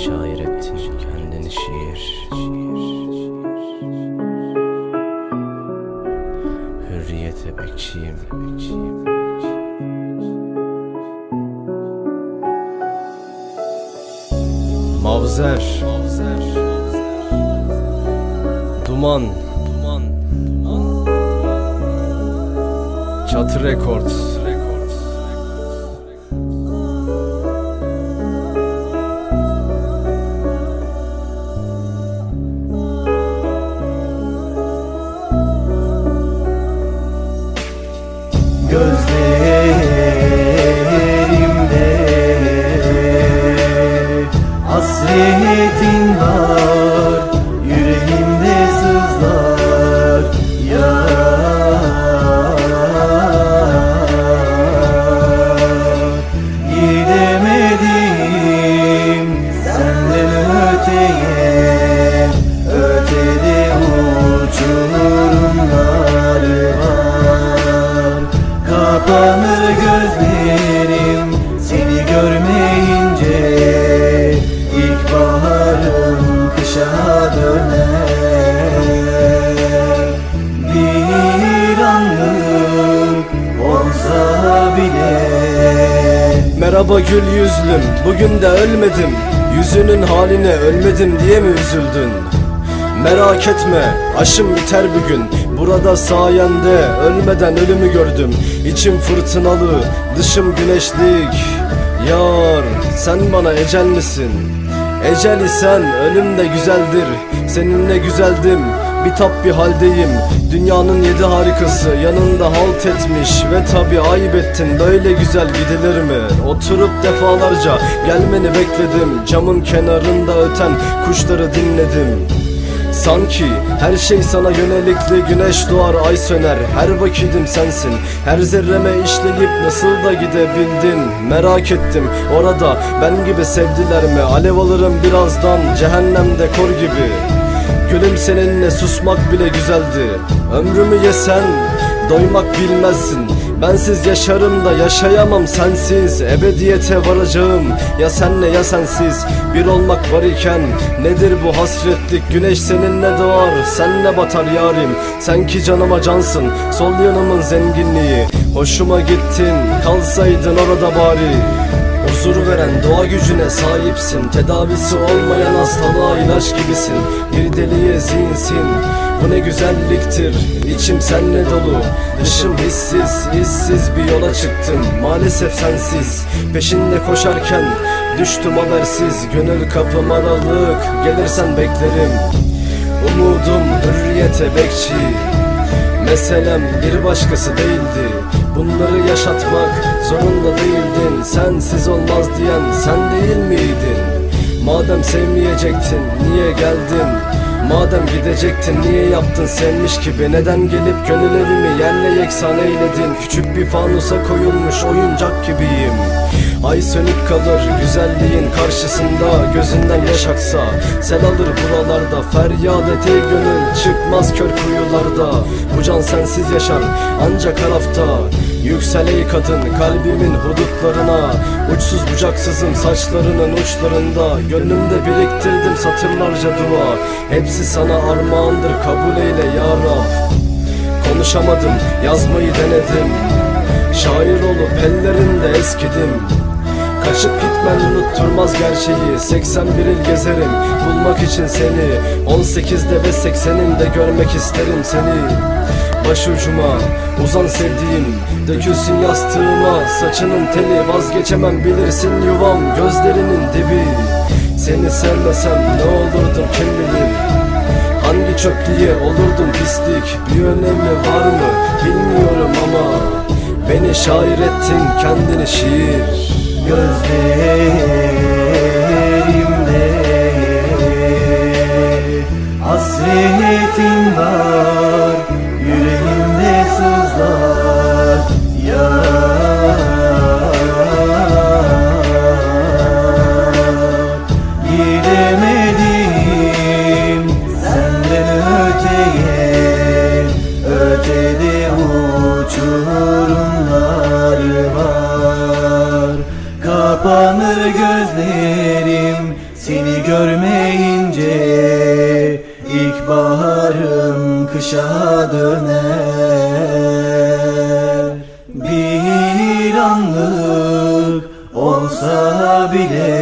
şair ettin kendini şiir. Hürriyete bekçiyim. Mavzer, Duman, Çatı Records. Gözlerimde hasretin var, yüreğimde sızlar yar. Gidemedim senden öteye, ötede uçurumlar var. Kapanır gözlerim seni görmeyince, İlkbaharım kışa döner. Bir anlık olsa bile. Merhaba gül yüzlüm, bugün de ölmedim. Yüzünün haline ölmedim diye mi üzüldün? Merak etme, aşım biter bir gün. Burada sayende ölmeden ölümü gördüm. İçim fırtınalı, dışım güneşlik. Yar, sen bana ecel misin? Ecel isen ölüm de güzeldir. Seninle güzeldim, bitap bir haldeyim. Dünyanın 7 harikası yanında halt etmiş. Ve tabi ayıp ettin, böyle güzel gidilir mi? Oturup defalarca gelmeni bekledim. Camın kenarında öten kuşları dinledim. Sanki her şey sana yönelikli, güneş doğar ay söner. Her vakitim sensin, her zerreme işleyip nasıl da gidebildin? Merak ettim orada ben gibi sevdiler mi? Alev alırım birazdan cehennemde kor gibi. Gülüm seninle susmak bile güzeldi. Ömrümü yesen doymak bilmezsin. Bensiz yaşarım da yaşayamam sensiz. Ebediyete varacağım ya senle ya sensiz. Bir olmak var iken nedir bu hasretlik? Güneş seninle doğar, senle batar yarim. Sen ki canıma cansın, sol yanımın zenginliği. Hoşuma gittin, kalsaydın orada bari. Huzur veren doğa gücüne sahipsin. Tedavisi olmayan hastalığa ilaç gibisin. Bir deliye zihinsin, bu ne güzelliktir. İçim senle dolu, dışım hissiz. İşsiz bir yola çıktım, maalesef sensiz. Peşinde koşarken düştüm habersiz. Gönül kapım aralık, gelirsen beklerim. Umudum hürriyete bekçi. Meselem bir başkası değildi. Bunları yaşatmak zorunda değildin. Sensiz olmaz diyen sen değil miydin? Madem sevmeyecektin niye geldin? Madem gidecektin niye yaptın sevmiş gibi? Neden gelip gönül evimi yerle yeksan eyledin? Küçük bir fanusa koyulmuş oyuncak gibiyim. Ay sönük kalır güzelliğin karşısında. Gözünden yaş aksa sel alır buralarda. Feryat et ey gönül, çıkmaz kör kuyularda. Bu can sensiz yaşar ancak harafta. Yüksel ey kadın kalbimin hudutlarına. Uçsuz bucaksızım saçlarının uçlarında. Gönlümde biriktirdim satırlarca dua. Hepsi sana armağandır, kabul eyle ya Rab. Konuşamadım, yazmayı denedim. Şair olup ellerinde eskidim. Kaçıp gitmen unutturmaz gerçeği. 81 il gezerim bulmak için seni. 18'de ve 80'imde görmek isterim seni. Başucuma uzan sevdiğim, dökülsün yastığıma saçının teli. Vazgeçemem bilirsin yuvam gözlerinin dibi. Seni sevmesem ne olurdum kim bilir? Hangi çöplüğe olurdum pislik? Bir önemi var mı bilmiyorum ama beni şair ettin kendini şiir. Gözlerimde hasretin var, yüreğimde sızlar yar. Gidemedim senden öteye, ötede uçurumlar var. Kapanır gözlerim Seni görmeyince ilkbaharım kışa döner. Bir anlık olsa bile